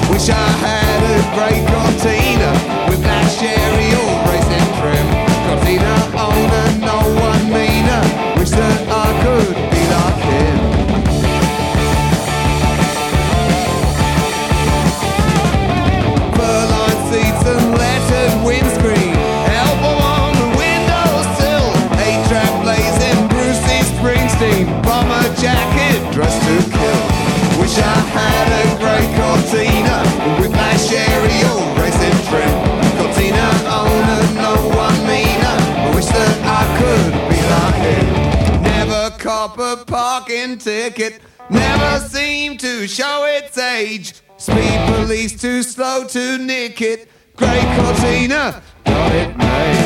Wish I had a great Cortina with that sherry or racing trim. Cortina owner, no one meaner. Wish that I could be like him. Fur-lined seats and lettered windscreen, elbow on the windowsill, 8-track blazing Bruce Springsteen, bomber jacket dressed to kill. Wish I had a great Cortina with my sherry or racing trim. Cortina owner, no one meaner. I wish that I could be like him. Never cop a parking ticket, never seem to show its age. Speed police too slow to nick it. Great Cortina, got it made.